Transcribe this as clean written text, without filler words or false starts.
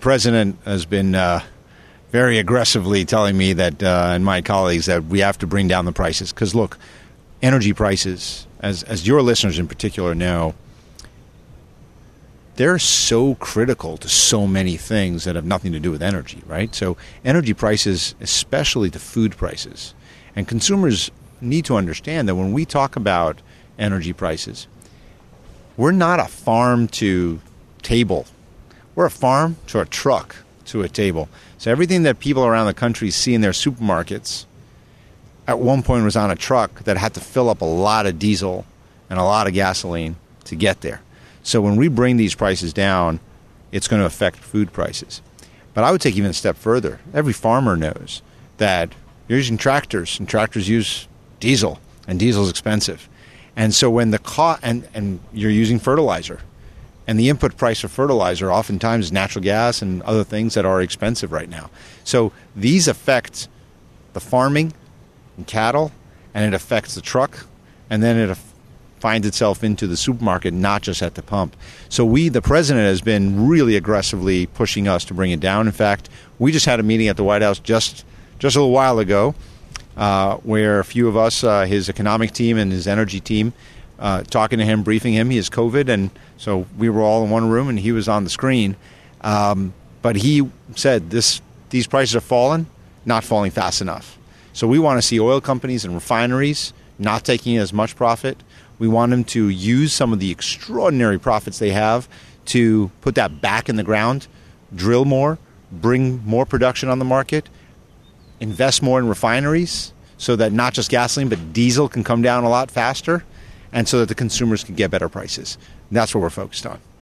president has been very aggressively telling me that, and my colleagues, that we have to bring down the prices. Because, look, energy prices, as your listeners in particular know, they're so critical to so many things that have nothing to do with energy, right? So energy prices, especially to food prices. And consumers need to understand that when we talk about energy prices, we're not a farm to table. We're a farm to a truck to a table. So everything that people around the country see in their supermarkets at one point was on a truck that had to fill up a lot of diesel and a lot of gasoline to get there. So when we bring these prices down, it's going to affect food prices. But I would take even a step further. Every farmer knows that you're using tractors, and tractors use diesel, and diesel is expensive. And so when the cost, and you're using fertilizer, and the input price of fertilizer oftentimes is natural gas and other things that are expensive right now. So these affect the farming and cattle, and it affects the truck, and then it finds itself into the supermarket, not just at the pump. So the president has been really aggressively pushing us to bring it down. In fact, we just had a meeting at the White House just a little while ago where a few of us, his economic team and his energy team, talking to him, briefing him. He has COVID, and so we were all in one room, and he was on the screen. But he said these prices are falling, not falling fast enough. So we want to see oil companies and refineries not taking as much profit. We want them to use some of the extraordinary profits they have to put that back in the ground, drill more, bring more production on the market, invest more in refineries so that not just gasoline but diesel can come down a lot faster, and so that the consumers can get better prices. And that's what we're focused on.